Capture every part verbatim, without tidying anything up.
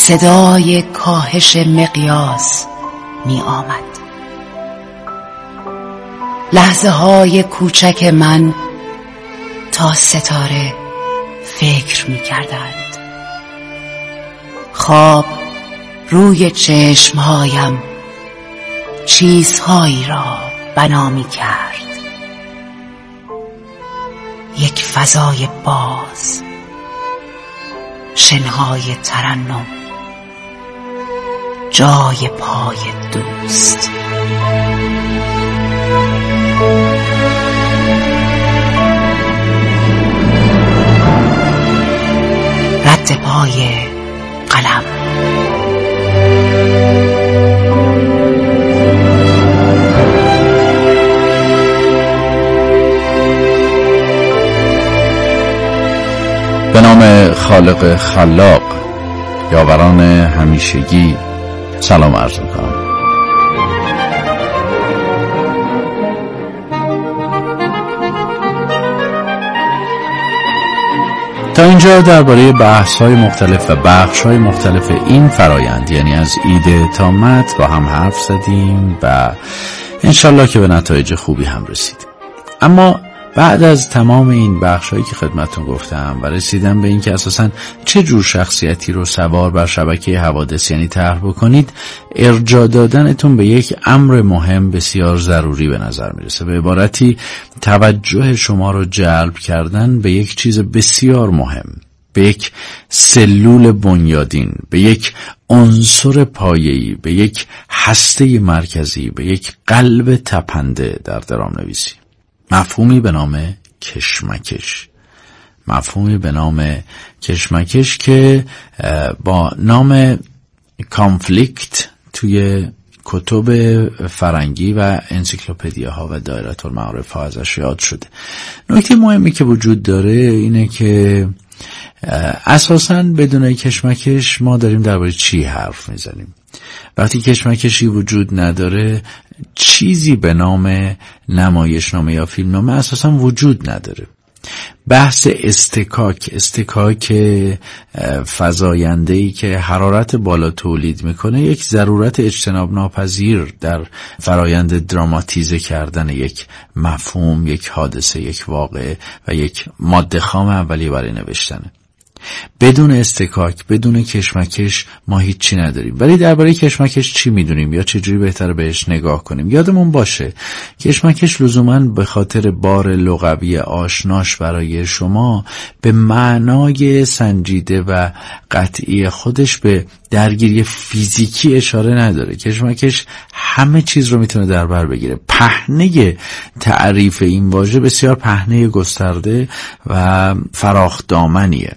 صدای کاهش مقیاس می آمد. لحظه های کوچک من تا ستاره فکر می کردند. خواب روی چشمهایم چیزهایی را بنا می کرد. یک فضای باز، شنهای ترنم، جای پای دوست. رد پای قلم. به نام خالق خلاق، یاوران همیشگی، سلام عرض می‌کنم. تا اینجا درباره بحث‌های مختلف و بخش‌های مختلف این فرایند، یعنی از ایده تا متن، با هم حرف زدیم و انشالله که به نتایج خوبی هم رسیدیم. اما بعد از تمام این بخشایی که خدمتتون گفتم و رسیدم به این که اساساً چه جور شخصیتی رو سوار بر شبکه حوادث یعنی طرح بکنید، ارجاع دادنتون به یک امر مهم بسیار ضروری به نظر میرسه. به عبارتی توجه شما رو جلب کردن به یک چیز بسیار مهم، به یک سلول بنیادین، به یک عنصر پایه‌ای، به یک هسته مرکزی، به یک قلب تپنده در درام‌نویسی. مفهومی به نام کشمکش. مفهومی به نام کشمکش که با نام کانفلیکت توی کتب فرنگی و انسیکلوپدیاها و دایره المعارف ها ازش یاد شده. نکته مهمی که وجود داره اینه که اساساً بدون کشمکش ما داریم درباره چی حرف میزنیم. وقتی کشمکشی وجود نداره، چیزی به نام نمایشنامه یا فیلمنامه اساساً وجود نداره. بحث استکاک، استکاک فزاینده‌ای که حرارت بالا تولید میکنه، یک ضرورت اجتناب ناپذیر در فرایند دراماتیزه کردن یک مفهوم، یک حادثه، یک واقعه و یک ماده خام اولیه برای نوشتنه. بدون استکاک، بدون کشمکش ما هیچی نداریم. ولی درباره کشمکش چی میدونیم یا چجوری بهتر بهش نگاه کنیم؟ یادمون باشه کشمکش لزوماً به خاطر بار لغوی آشناش برای شما به معنای سنجیده و قطعی خودش به درگیری فیزیکی اشاره نداره. کشمکش همه چیز رو میتونه در بر بگیره. پهنه تعریف این واژه بسیار پهنه گسترده و فراخ دامنیه.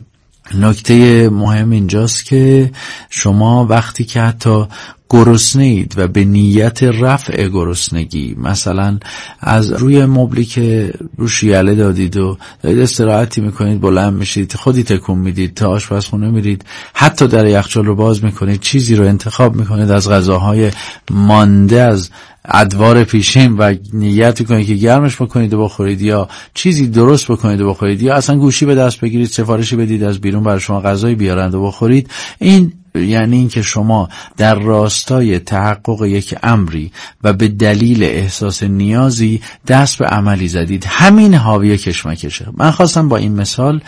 نکته مهم اینجاست که شما وقتی که حتی گرسنه اید و به نیت رفع گرسنگی، مثلا از روی مبلی که روش یله دادید و دارید استراحتی میکنید، بلند میشید، خودی تکون میدید، تا آشپزخونه میرید، حتی در یخچال رو باز میکنید، چیزی رو انتخاب میکنید از غذاهای مانده از ادوار پیشین و نیت کنید که گرمش بکنید و بخورید، یا چیزی درست بکنید و بخورید، یا اصلا گوشی به دست بگیرید، سفارشی بدید از بیرون برای شما غذایی بیارند و بخورید. این یعنی این که شما در راستای تحقق یک امری و به دلیل احساس نیازی دست به عملی زدید. همین حاوی کشمکشه. من خواستم با این مثال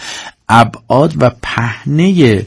ابعاد و پهنه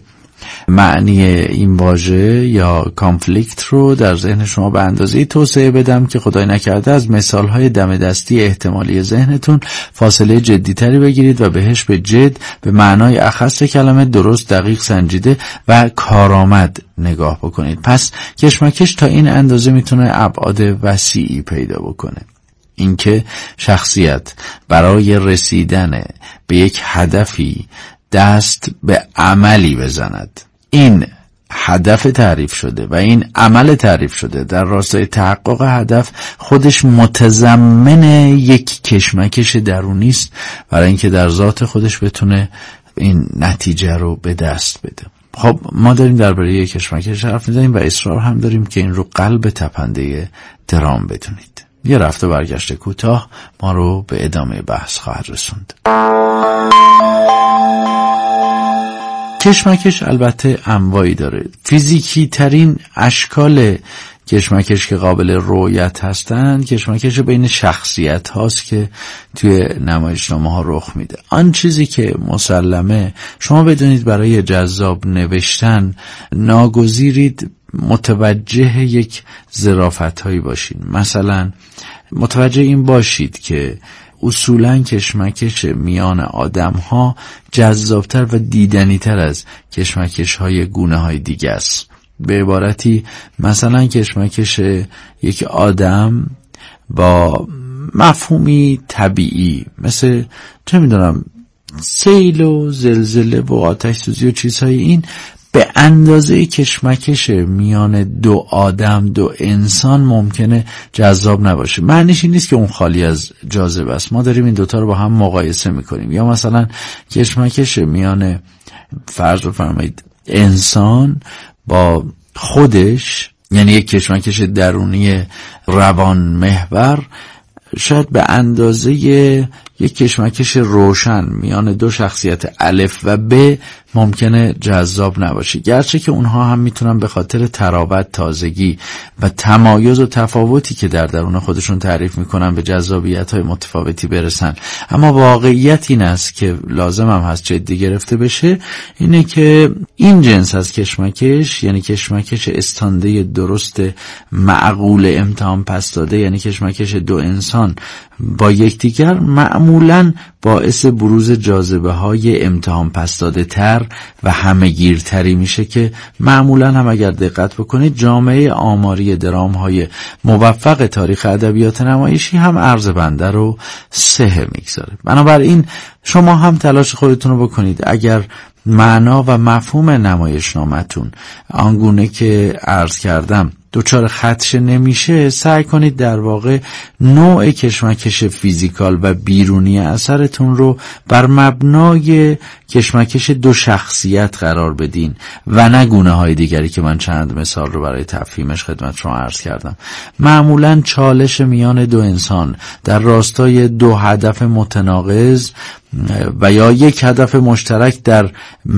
معنی این واژه یا کانفلیکت رو در ذهن شما به اندازه‌ای توسعه بدم که خدای نکرده از مثالهای دم دستی احتمالی ذهنتون فاصله جدی‌تری بگیرید و بهش به جد، به معنای اخص کلمه، درست، دقیق، سنجیده و کارآمد نگاه بکنید. پس کشمکش تا این اندازه میتونه ابعاد وسیعی پیدا بکنه. اینکه شخصیت برای رسیدن به یک هدفی دست به عملی بزند، این هدف تعریف شده و این عمل تعریف شده در راستای تحقق هدف خودش متضمن یک کشمکش درونی است برای اینکه در ذات خودش بتونه این نتیجه رو به دست بده. خب ما داریم درباره یک کشمکش حرف میزنیم و اصرار هم داریم که این رو قلب تپنده درام بدونید. یه رفته برگشت کوتاه ما رو به ادامه بحث خواهد رسوند. کشمکش البته انواعی داره. فیزیکی ترین اشکال کشمکش که قابل رؤیت هستند کشمکش بین شخصیت هاست که توی نمایشنامه ها رخ میده. آن چیزی که مسلمه شما بدونید برای جذاب نوشتن ناگزیرید متوجه یک ظرافت هایی باشید. مثلا متوجه این باشید که اصولاً کشمکش میان آدم ها جذابتر و دیدنیتر از کشمکش های گونه های دیگه است. به عبارتی مثلا کشمکش یک آدم با مفهومی طبیعی مثل چه میدونم سیل و زلزله و آتش سوزی و چیزهای این به اندازه کشمکش میان دو آدم دو انسان ممکنه جذاب نباشه. معنیش این نیست که اون خالی از جاذبه است. ما داریم این دوتا رو با هم مقایسه میکنیم. یا مثلا کشمکش میان فرض بفرمایید انسان با خودش، یعنی یک کشمکش درونی روان محور، شاید به اندازه یک کشمکش روشن میان دو شخصیت الف و ب ممکنه جذاب نباشه، گرچه که اونها هم میتونن به خاطر تراوت، تازگی و تمایز و تفاوتی که در درون خودشون تعریف میکنن به جذابیت‌های متفاوتی برسن. اما واقعیت این است که لازم هم هست جدی گرفته بشه، اینه که این جنس از کشمکش، یعنی کشمکش استانده درست معقول امتحان پس داده، یعنی کشمکش دو انسان با یکدیگر، معمولاً باعث بروز جاذبه های امتحان پس داده تر و همه‌گیرتری میشه که معمولاً هم اگر دقت بکنید جامعه آماری درام های موفق تاریخ ادبیات نمایشی هم عرض بنده رو سه میگذاره. بنابراین شما هم تلاش خودتون رو بکنید اگر معنا و مفهوم نمایشنامتون آنگونه که عرض کردم دوچار خدشه نمیشه، سعی کنید در واقع نوع کشمکش فیزیکال و بیرونی اثرتون رو بر مبنای کشمکش دو شخصیت قرار بدین و نه گونه های دیگری که من چند مثال رو برای تفهیمش خدمت شما عرض کردم. معمولاً چالش میان دو انسان در راستای دو هدف متناقض و یا یک هدف مشترک در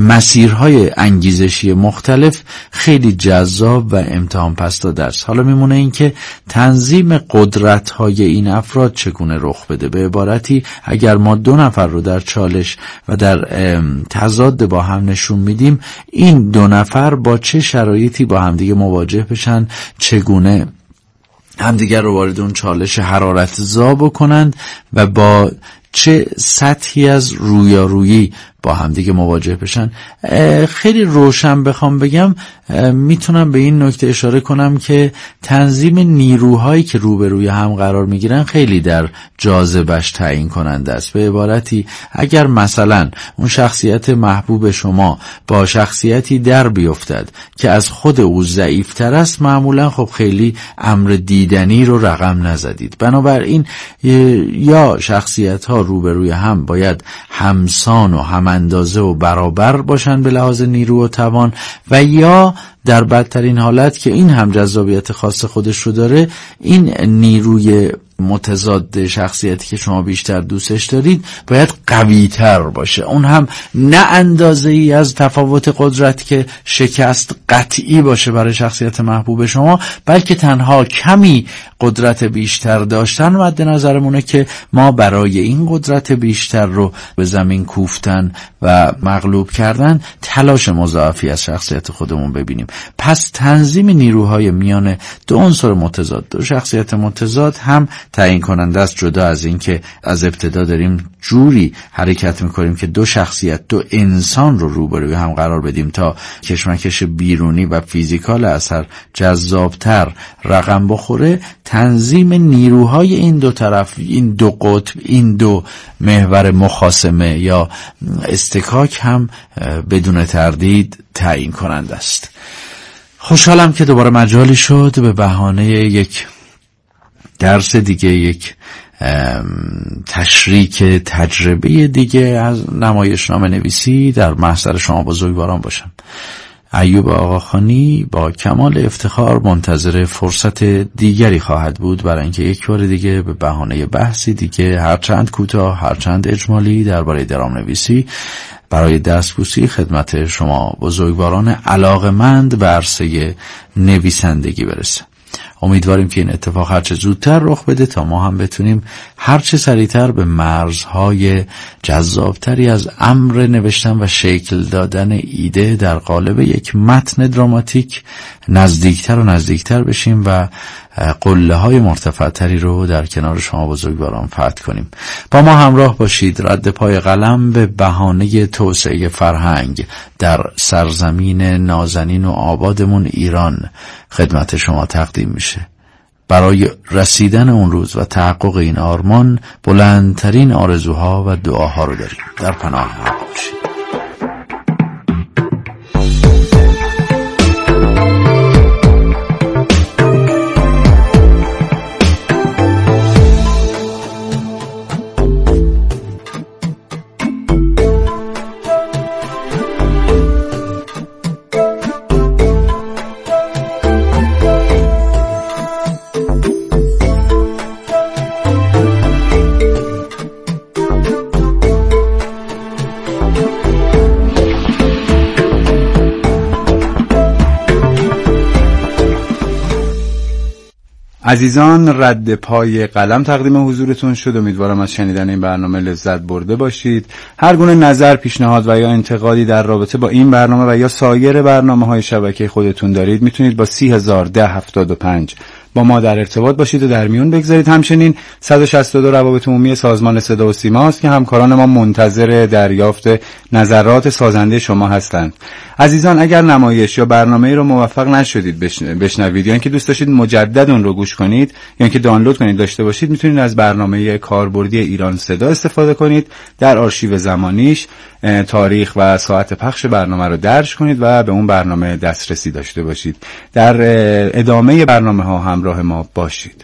مسیرهای انگیزشی مختلف خیلی جذاب و امتحان پس داده است. حالا میمونه این که تنظیم قدرت‌های این افراد چگونه رخ بده. به عبارتی اگر ما دو نفر رو در چالش و در تضاد با هم نشون میدیم، این دو نفر با چه شرایطی با همدیگه مواجه بشن، چگونه همدیگر رو وارد اون چالش حرارت‌زا بکنند و با چه سطحی از رویارویی با همدیگه مواجه بشن. خیلی روشن بخوام بگم میتونم به این نکته اشاره کنم که تنظیم نیروهایی که روبروی هم قرار میگیرن خیلی در جاذبش تعیین کننده است. به عبارتی اگر مثلا اون شخصیت محبوب شما با شخصیتی در بیفتد که از خود او ضعیفتر است، معمولا خب خیلی امر دیدنی رو رقم نزدید. بنابراین یا شخصیت ها روبروی هم باید همسان و هم اندازه و برابر باشن به لحاظ نیرو و توان، و یا در بدترین حالت که این هم جذابیت خاص خودش رو داره، این نیروی متضاد شخصیتی که شما بیشتر دوستش دارید باید قوی تر باشه. اون هم نه اندازه ای از تفاوت قدرت که شکست قطعی باشه برای شخصیت محبوب شما، بلکه تنها کمی قدرت بیشتر داشتن و مد نظرمونه که ما برای این قدرت بیشتر رو به زمین کوفتن و مغلوب کردن تلاش مضاعفی از شخصیت خودمون ببینیم. پس تنظیم نیروهای میان دو عنصر متضاد، دو شخصیت متضاد هم تعیین کننده است، جدا از این که از ابتدا داریم جوری حرکت میکنیم که دو شخصیت، دو انسان رو روبروی هم قرار بدیم تا کشمکش بیرونی و فیزیکال اثر جذابتر رقم بخوره. تنظیم نیروهای این دو طرف، این دو قطب، این دو محور مخاصمه یا استکاک هم بدون تردید تعیین کننده است. خوشحالم که دوباره مجالی شد به بهانه یک درس دیگه، یک تشریک تجربه دیگه از نمایشنامه نویسی در محضر شما بزرگواران باشم. ایوب آقاخانی با کمال افتخار منتظر فرصت دیگری خواهد بود برای اینکه یک بار دیگه به بهانه بحثی دیگه، هرچند کوتاه هرچند اجمالی، درباره درام نویسی برای دستبوسی خدمت شما بزرگواران علاقمند به عرصه نویسندگی برسه. امیدواریم که این اتفاق هرچه زودتر رخ بده تا ما هم بتونیم هرچه سریعتر به مرزهای جذابتری از امر نوشتن و شکل دادن ایده در قالب یک متن دراماتیک نزدیکتر و نزدیکتر بشیم و قله های مرتفعتری رو در کنار شما بزرگواران فتح کنیم. با ما همراه باشید. رد پای قلم به بهانه توسعه فرهنگ در سرزمین نازنین و آبادمون ایران خدمت شما تقدیم میشه. برای رسیدن اون روز و تحقق این آرمان بلندترین آرزوها و دعاها رو داریم. در پناه حق باشید. عزیزان، رد پای قلم تقدیم حضورتون شد. امیدوارم از شنیدن این برنامه لذت برده باشید. هر گونه نظر، پیشنهاد و یا انتقادی در رابطه با این برنامه و یا سایر برنامه‌های شبکه خودتون دارید میتونید با سی هزار ده هفتاد و پنج با ما در ارتباط باشید و در میون بگذارید. همچنین صد و شصت و دو روابط عمومی سازمان صدا و سیما است که همکاران ما منتظر دریافت نظرات سازنده شما هستند. عزیزان، اگر نمایش یا برنامه‌ای رو موفق نشدید بشنوید یا اینکه دوست داشتید مجدد اون رو گوش کنید یا اینکه دانلود کنید داشته باشید، میتونید از برنامه کاربردی ایران صدا استفاده کنید. در آرشیو زمانیش تاریخ و ساعت پخش برنامه رو درج کنید و به اون برنامه دسترسی داشته باشید. در ادامه برنامه ها همراه ما باشید.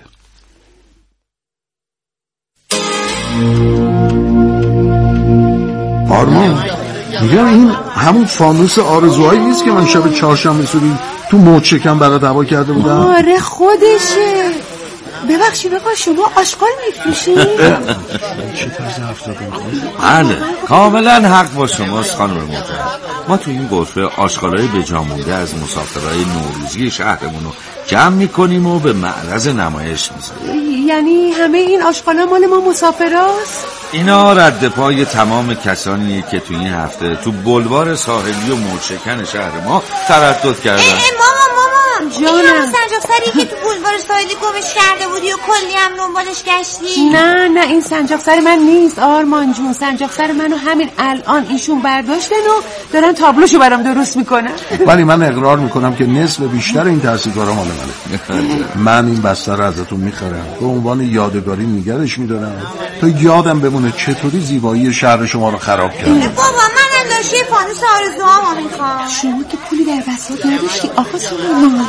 آرمان، میگم این همون فانوس آرزوهایی نیست که من شب چهارشنبه صبح تو موج شکم برات هوا کرده بودم؟ آره خودشه. ببخشید آقا، شما آشغال میفروشید؟ چه طرز رفتاری می‌کنید؟ بله، کاملا حق با شماست خانم محترم. ما تو این غرفه آشغالای بجامونده از مسافرای نوروزی شهرمون رو جمع میکنیم و به معرض نمایش میذاریم. یعنی همه این آشغالا مال ما مسافراست؟ اینا رد پای تمام کسانیه که تو این هفته تو بلوار ساحلی و موجشکن شهر ما تردد کردن. ای ای مامان مامان، جانم، این همون سنجاقسری که تو بلوار ساحلی گمش کرده بودی و کلی هم دنبالش گشتی؟ نه نه، این سنجاقسر من نیست آرمان جون. سنجاقسر منو همین الان ایشون برداشتن و دارن تابلوشو برام درست میکنن. ولی من اقرار میکنم که نصف بیشتر این تحصیلکارا مال منه. من این بستر رو ازتون میخرم، به عنوان یادگاری نگرش میدارم تا یادم بمونه چطوری زیبایی شهر شما رو خراب کردم. بابا من انداشته فانوس آرزوهامو میخوام. شما که پولی در بساط نداشتی آقا سلیمان.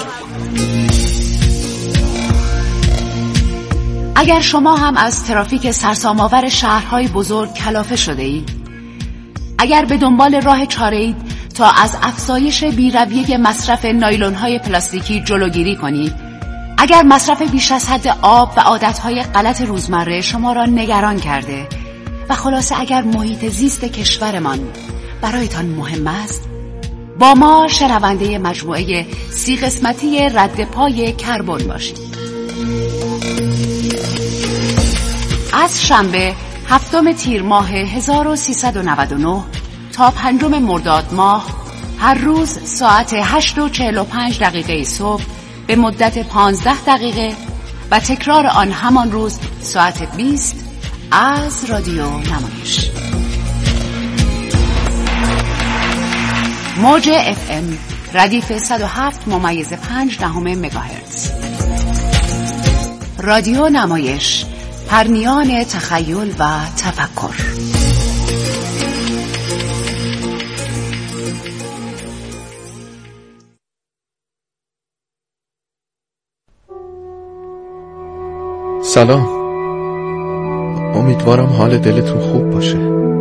اگر شما هم از ترافیک سرسام‌آور شهرهای بزرگ کلافه شده اید، اگر به دنبال راه چاره اید تا از افزایش بی‌رویه مصرف نایلون‌های پلاستیکی جلوگیری کنید، اگر مصرف بیش از حد آب و عادتهای غلط روزمره شما را نگران کرده و خلاصه اگر محیط زیست کشورمان برایتان مهم است، با ما شنونده مجموعه سی قسمتی رد پای کربن باشید. از شنبه هفتم تیر ماه هزار و سیصد و نود و نه تا پنجم مرداد ماه هر روز ساعت هشت و چهل و پنج دقیقه صبح به مدت پانزده دقیقه و تکرار آن همان روز ساعت بیست از رادیو نمایش. موج اف ام ردیف صد و هفت ممیز پنج دهم مگاهرتز. رادیو نمایش، پرنیان تخیل و تفکر. سلام، امیدوارم حال دلتون خوب باشه.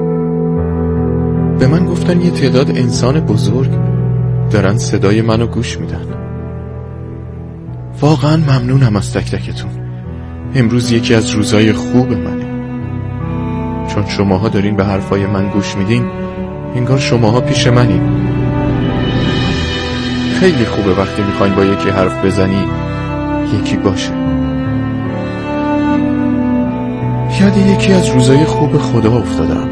به من گفتن یه تعداد انسان بزرگ دارن صدای منو گوش میدن. واقعا ممنونم از تک تکتون. امروز یکی از روزای خوب منه، چون شماها دارین به حرفای من گوش میدین. انگار شماها پیش منی. خیلی خوبه وقتی میخواین با یکی حرف بزنی یکی باشه. یاد یکی از روزای خوب خدا افتادم.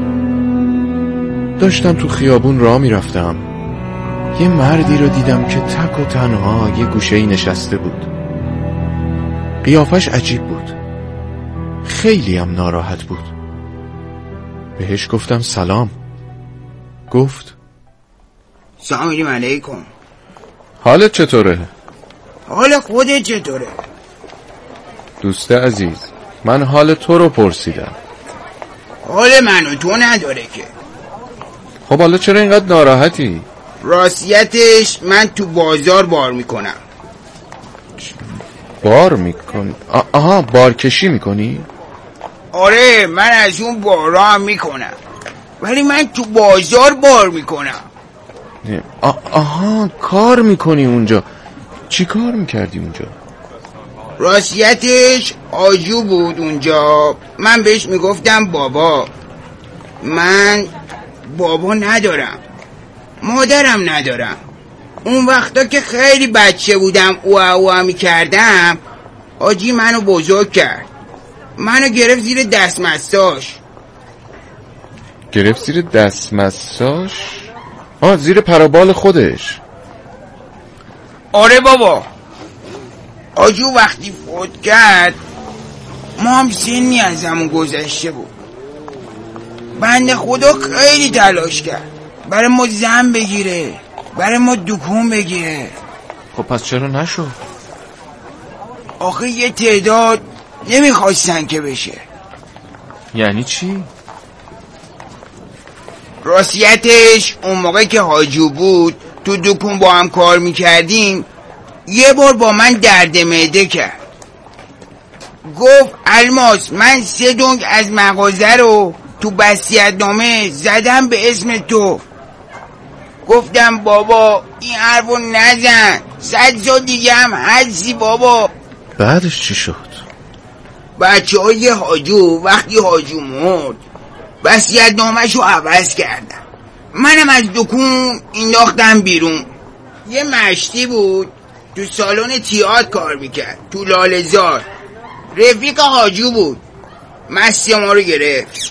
داشتم تو خیابون راه میرفتم، یه مردی رو دیدم که تک و تنها یه گوشه‌ای نشسته بود. قیافش عجیب بود، خیلی هم ناراحت بود. بهش گفتم سلام. گفت سلام علیکم. حالت چطوره؟ حال خودت چطوره؟ دوست عزیز، من حال تو رو پرسیدم. حال من و تو نداره که. خب حالا چرا اینقدر ناراحتی؟ راستیتش من تو بازار بار میکنم. بار میکنی؟ آها، بارکشی میکنی؟ آره، من از اون بارا هم میکنم، ولی من تو بازار بار میکنم. آ- آها، کار میکنی اونجا. چی کار میکردی اونجا؟ راستیتش آجو بود اونجا. من بهش میگفتم بابا. من بابا ندارم، مادرم ندارم. اون وقتا که خیلی بچه بودم اوه اوه میکردم، آجی منو بزرگ کرد. منو گرفت زیر دستمستاش. گرفت زیر دستمستاش؟ آه، زیر پرابال خودش. آره بابا. آجو وقتی فوت کرد ما هم سنی از همون گذشته بود. بنده خدا خیلی تلاش کرد برای ما زن بگیره، برای ما دکون بگیره. خب پس چرا نشد؟ آخه یه تعداد نمیخواستن که بشه. یعنی چی؟ راستیتش اون موقع که حاجو بود تو دکون با هم کار میکردیم، یه بار با من درد معده کرد. گفت الماس، من سه دنگ از مغازه رو تو وصیت‌نامه زدم به اسم تو. گفتم بابا این حرفو نزن، صد سال دیگه هم هستی بابا. بعدش چی شد؟ بچه های حاجو وقتی حاجو مرد وصیت‌نامه‌شو عوض کردم. منم از دکون انداختم بیرون. یه مشتی بود تو سالن تئاتر کار میکرد تو لاله‌زار. رفیق حاجو بود، مستی ما رو گرفت.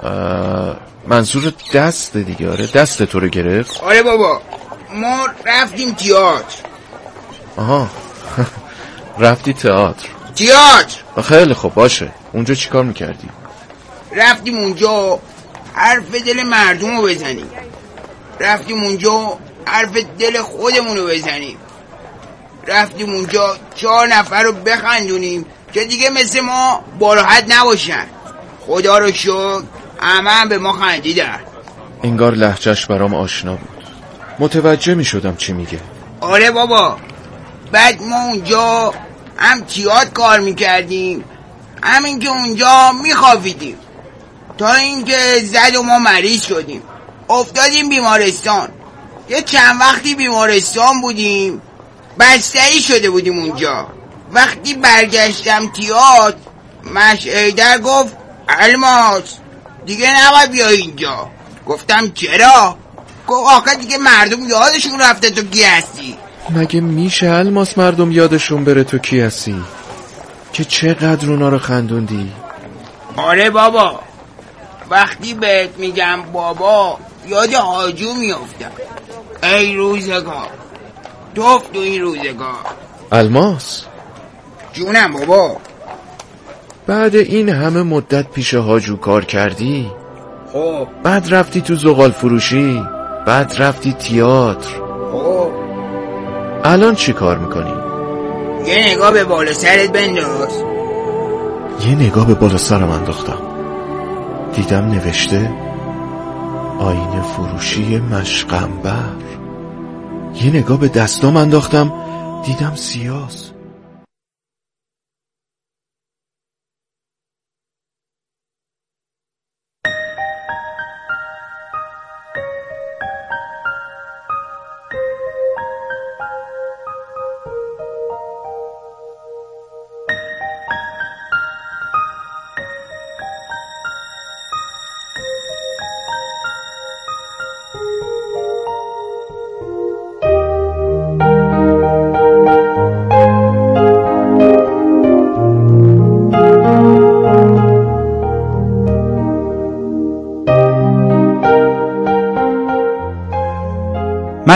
منظور دست دیگه؟ آره، دست تو رو گرفت. آره بابا، ما رفتیم تئاتر. آها رفتی تئاتر؟ تئاتر. خیلی خوب، باشه. اونجا چی کار میکردی؟ رفتیم اونجا حرف دل مردم رو بزنیم. رفتیم اونجا حرف دل خودمون رو بزنیم. رفتیم اونجا چهار نفر رو بخندونیم که دیگه مثل ما باراحت نباشن. خدا رو شکر همه هم به ما خندیدن. انگار لهجهش برام آشنا بود، متوجه می شدم چی میگه. آره بابا. بعد ما اونجا هم تئاتر کار میکردیم، همین که اونجا میخوابیدیم، تا اینکه زد و ما مریض شدیم، افتادیم بیمارستان. یه چند وقتی بیمارستان بودیم، بستری شده بودیم اونجا. وقتی برگشتم تئاتر، مشهیدر گفت الماس دیگه نباید بیای اینجا. گفتم چرا؟ گفت آخه دیگه مردم یادشون رفته تو کی هستی. مگه میشه الماس مردم یادشون بره تو کی هستی؟ که چقدر اونا رو خندوندی. آره بابا، وقتی بهت میگم بابا یاد حاجو میافتم. ای روزگار، توف تو این روزگار. الماس جونم بابا. بعد این همه مدت پیش حاجو کار کردی، خب بعد رفتی تو زغال فروشی، بعد رفتی تئاتر، خب الان چی کار میکنی؟ یه نگاه به بالا سرت بنداز. یه نگاه به بالا سرم انداختم، دیدم نوشته آینه فروشی مشقنبر. یه نگاه به دستام انداختم، دیدم سیاس.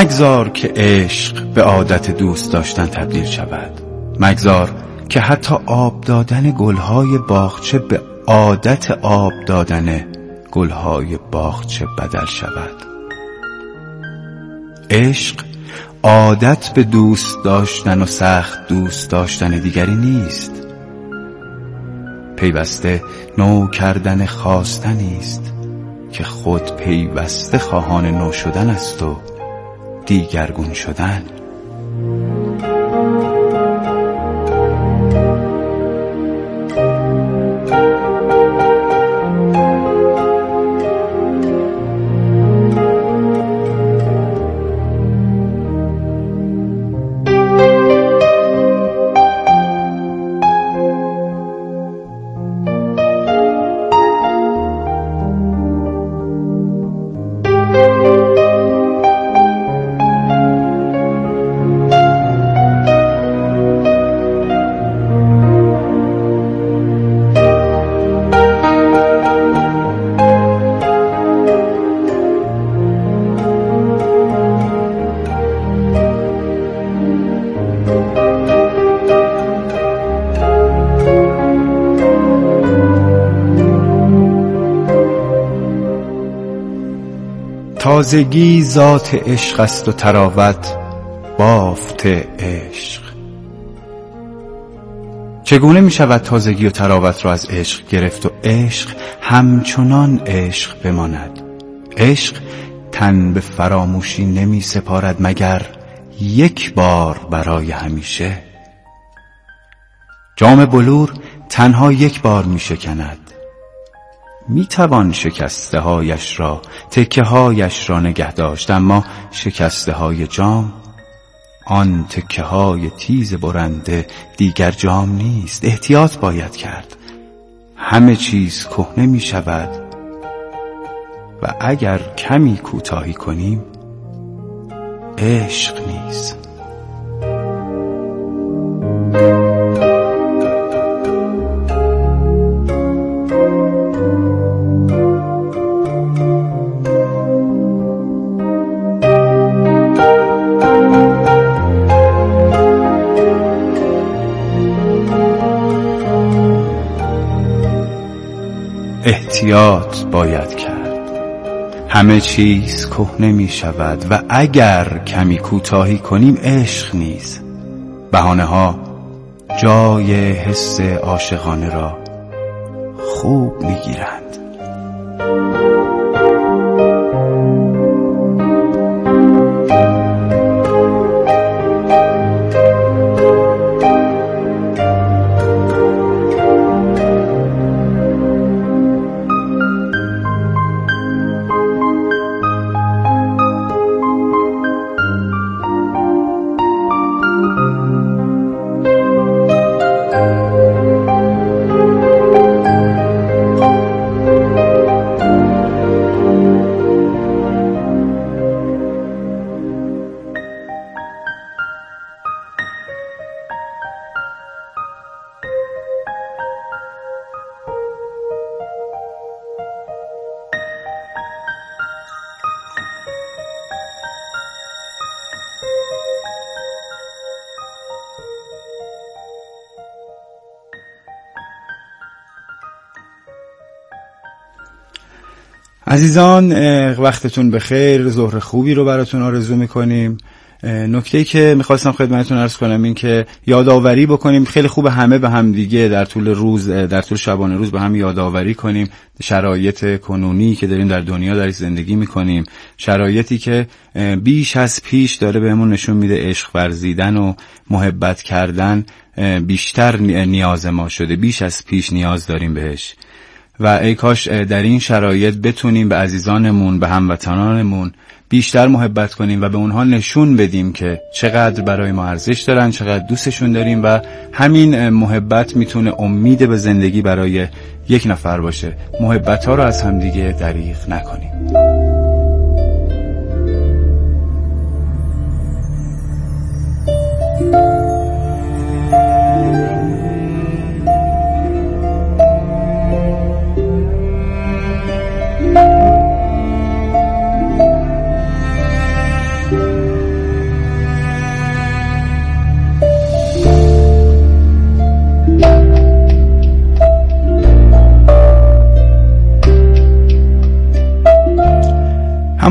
مگذار که عشق به عادت دوست داشتن تبدیل شود. مگذار که حتی آب دادن گلهای باغچه به عادت آب دادن گلهای باغچه بدل شود. عشق عادت به دوست داشتن و سخت دوست داشتن دیگری نیست. پیوسته نو کردن خواستنی است که خود پیوسته خواهان نو شدن است و دیگرگون شدن. تازگی ذات عشق است و تراوت بافت عشق. چگونه می شود تازگی و تراوت را از عشق گرفت و عشق همچنان عشق بماند؟ عشق تن به فراموشی نمی سپارد مگر یک بار برای همیشه. جام بلور تنها یک بار می شکند. می توان شکسته هایش را تکه هایش را نگه داشت، اما شکسته های جام، آن تکه های تیز برنده دیگر جام نیست. احتیاط باید کرد. همه چیز کهنه می شود و اگر کمی کوتاهی کنیم عشق نیست. احتیاط باید کرد. همه چیز کهنه می شود و اگر کمی کوتاهی کنیم عشق نیز. بهانه ها جای حس عاشقانه را خوب می گیرند. عزیزان وقتتون بخیر، ظهر خوبی رو براتون آرزو میکنیم. نکته‌ای که میخواستم خدمتتون عرض کنم این که یادآوری بکنیم. خیلی خوب همه به هم دیگه در طول روز، در طول شبانه روز به هم یادآوری کنیم شرایط کنونی که داریم در دنیا درش زندگی میکنیم، شرایطی که بیش از پیش داره بهمون نشون میده عشق ورزیدن و محبت کردن بیشتر نیاز ما شده، بیش از پیش نیاز داریم بهش. و ای کاش در این شرایط بتونیم به عزیزانمون، به هموطنانمون بیشتر محبت کنیم و به اونها نشون بدیم که چقدر برای ما ارزش دارن، چقدر دوستشون داریم و همین محبت میتونه امید به زندگی برای یک نفر باشه. محبت ها رو از همدیگه دریغ نکنیم.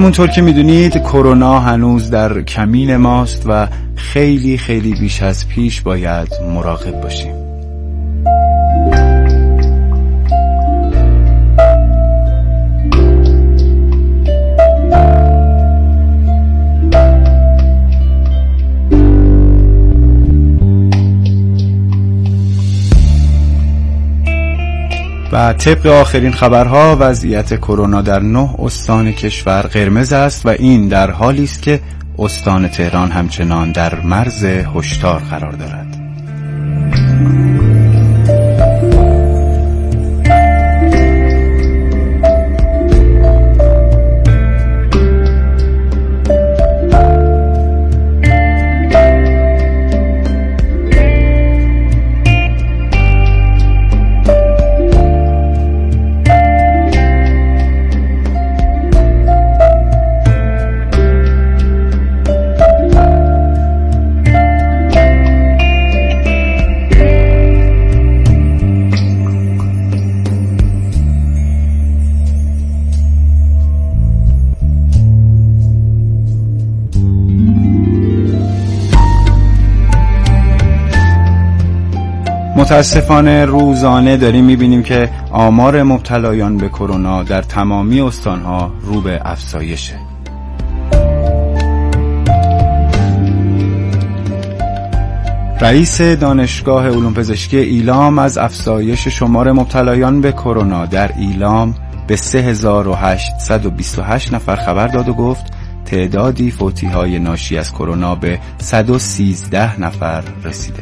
همونطور که میدونید کرونا هنوز در کمین ماست و خیلی خیلی بیش از پیش باید مراقب باشیم. و طبق آخرین خبرها وضعیت کرونا در نه استان کشور قرمز است و این در حالی است که استان تهران همچنان در مرز هشدار قرار دارد. متاسفانه روزانه داریم میبینیم که آمار مبتلایان به کرونا در تمامی استانها رو به افزایشه. رئیس دانشگاه علوم پزشکی ایلام از افزایش شمار مبتلایان به کرونا در ایلام به سه هزار و هشتصد و بیست و هشت نفر خبر داد و گفت تعدادی فوتی‌های ناشی از کرونا به صد و سیزده نفر رسیده.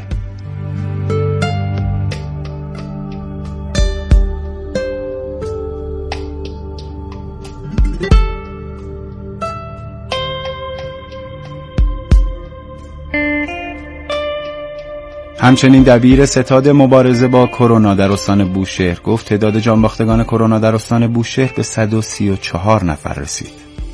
همچنین دبیر ستاد مبارزه با کرونا در استان بوشهر گفت تعداد جانباختگان کرونا در استان بوشهر به صد و سی و چهار نفر رسید.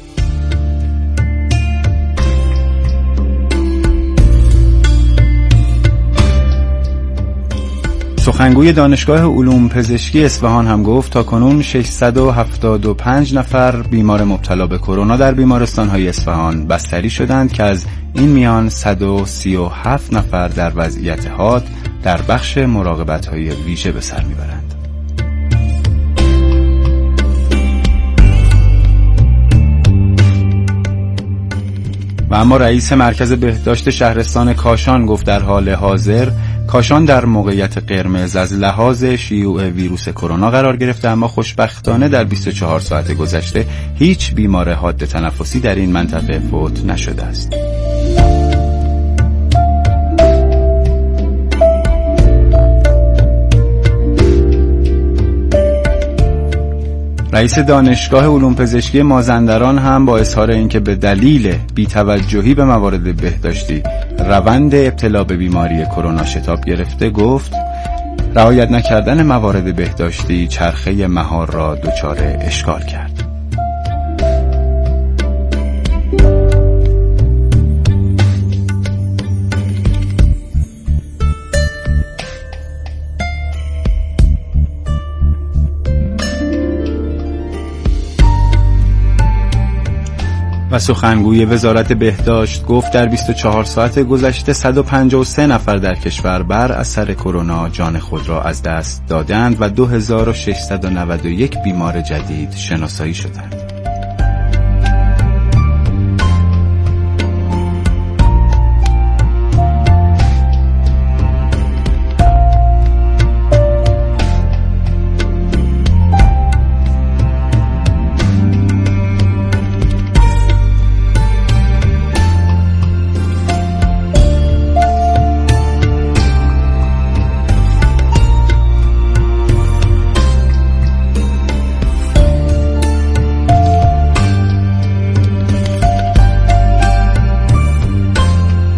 سخنگوی دانشگاه علوم پزشکی اصفهان هم گفت تاکنون ششصد و هفتاد و پنج نفر بیمار مبتلا به کرونا در بیمارستان‌های اصفهان بستری شدند که از این میان صد و سی و هفت نفر در وضعیت حاد در بخش مراقبت‌های ویژه به سر میبرند. و اما رئیس مرکز بهداشت شهرستان کاشان گفت در حال حاضر کاشان در موقعیت قرمز از لحاظ شیوع ویروس کرونا قرار گرفته، اما خوشبختانه در بیست و چهار ساعت گذشته هیچ بیمار حاد تنفسی در این منطقه فوت نشده است. رئیس دانشگاه علوم پزشکی مازندران هم با اظهار اینکه به دلیل بی‌توجهی به موارد بهداشتی روند ابتلا به بیماری کرونا شتاب گرفته گفت رعایت نکردن موارد بهداشتی چرخه مهار را دچار اشکال کرد. و سخنگوی وزارت بهداشت گفت در بیست و چهار ساعت گذشته صد و پنجاه و سه نفر در کشور بر اثر کرونا جان خود را از دست دادند و دو هزار و ششصد و نود و یک بیمار جدید شناسایی شدند.